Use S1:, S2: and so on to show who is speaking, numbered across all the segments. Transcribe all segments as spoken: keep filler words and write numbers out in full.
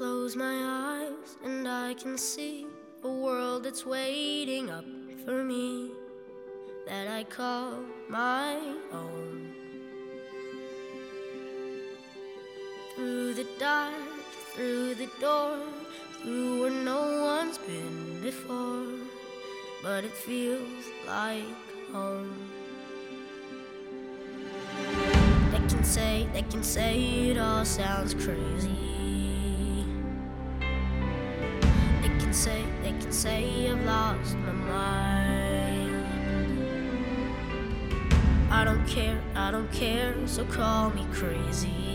S1: close my eyes and I can see a world that's waiting up for me, that I call my own. Through the dark, through the door, through where no one's been before, but it feels like home. They can say, they can say it all sounds crazy. They can say, they can say I've lost my mind. I don't care, I don't care, so call me crazy.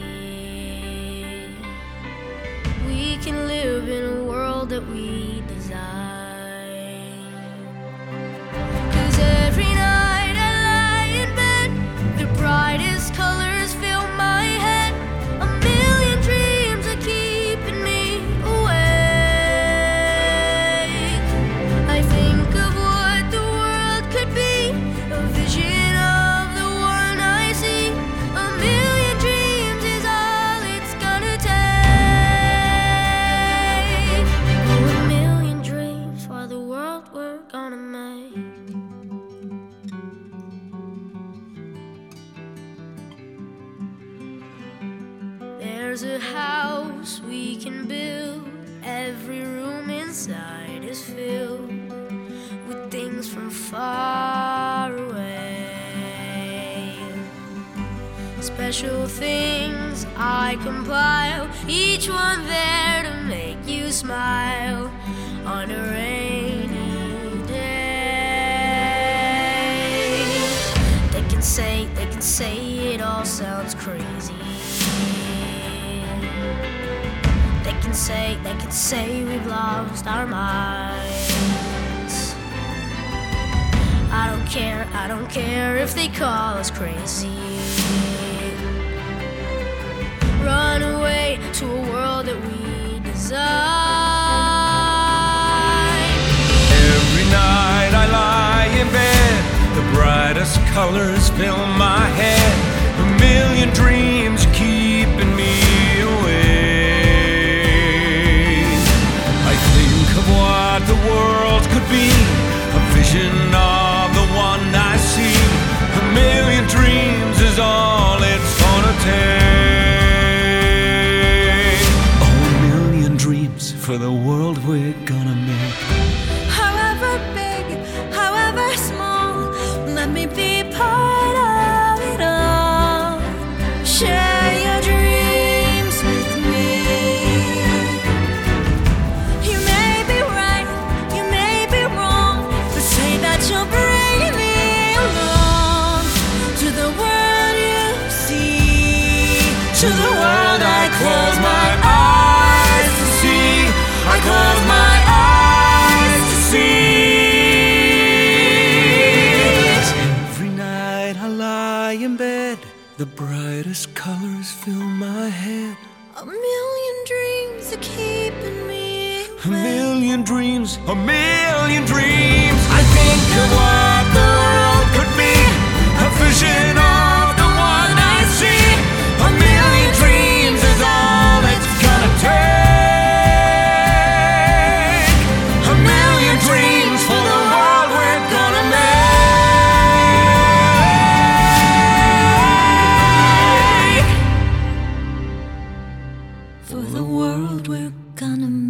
S1: We can live in a world that we design. 'Cause every night I lie in bed, the brightest colors fill my head. A million dreams are keeping me awake. I think of what the world could be, a vision of the one I see. A million dreams is all it's gonna take. Oh, a million dreams for the world we're gonna make. There's a house we can build. Every room inside is filled with things from far away. Special things I compile, each one there to make you smile on a rainy day. They can say, they can say it all sounds crazy. They can say, they can say we've lost our minds. I don't care, I don't care if they call us crazy. Run away to a world that we design.
S2: Every night I lie in bed, the brightest colors fill my head. A million dreams keeping me awake. I think of what the world could be, a vision of the one I see. A million dreams is all it's gonna take. Oh, a million dreams for the world we're gonna make.
S3: However big, however small, let me be part of it all. Share your dreams with me. You may be right, you may be wrong, but say that you'll bring me along to the world you see, to the world I close my eyes to see. I close my eyes to see.
S2: Every night I lie in bed, the brightest colors fill my head.
S3: A million dreams are keeping me
S2: A million dreams, a million dreams. I think of what the world could be, a vision of the one I see. A million dreams is all it's gonna take. A million dreams for the world we're gonna make.
S3: for the world we're gonna make.